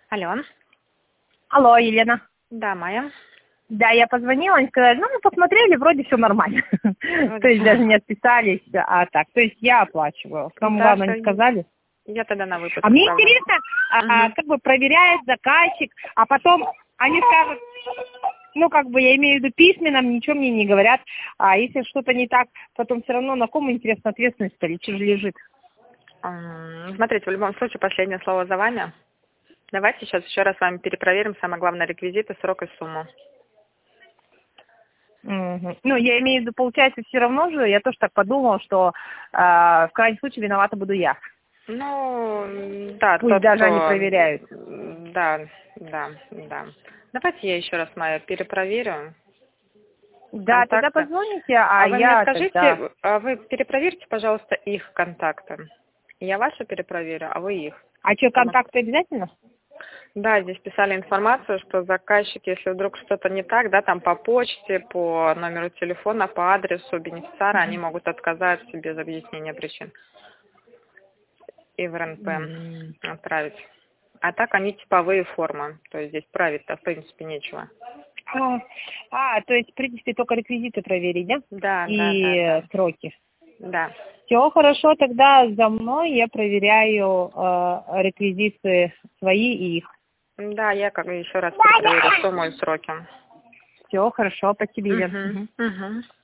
Алло. Алло, Елена. Да, Майя. Да, я позвонила, они сказали, ну, мы посмотрели, вроде все нормально. То есть даже не отписались, а так. То есть я оплачиваю. Нам главное не сказали. Я тогда на выпуск. А мне интересно, как бы проверяет заказчик, а потом они скажут, ну, как бы я имею в виду письменно, ничего мне не говорят. А если что-то не так, потом все равно на ком, интересно, ответственность лежит. Смотрите, в любом случае, последнее слово за вами. Давайте сейчас еще раз с вами перепроверим, самое главное, реквизиты, срок и сумму. Ну, я имею в виду, получается, все равно же, я тоже так подумала, что в крайнем случае виновата буду я. Ну, да. Пусть даже они проверяют. Да. Давайте я еще раз, Майя, перепроверю. Да, Контакты. тогда позвоните, Вы я мне скажите, тогда... вы перепроверьте, пожалуйста, их контакты. Я ваши перепроверю, а вы их. А что, контакты обязательно? Да, здесь писали информацию, что заказчик, если вдруг что-то не так, да, там по почте, по номеру телефона, по адресу бенефициара, они могут отказать без объяснения причин и в РНП отправить. А так они типовые формы, то есть здесь править-то в принципе нечего. То есть, в принципе, только реквизиты проверить, да? Да. И сроки. Да. Все хорошо, тогда за мной я проверяю реквизиты свои и их. Да, я еще раз проверю сумму и сроки. Все хорошо, спасибо, Елена. Угу.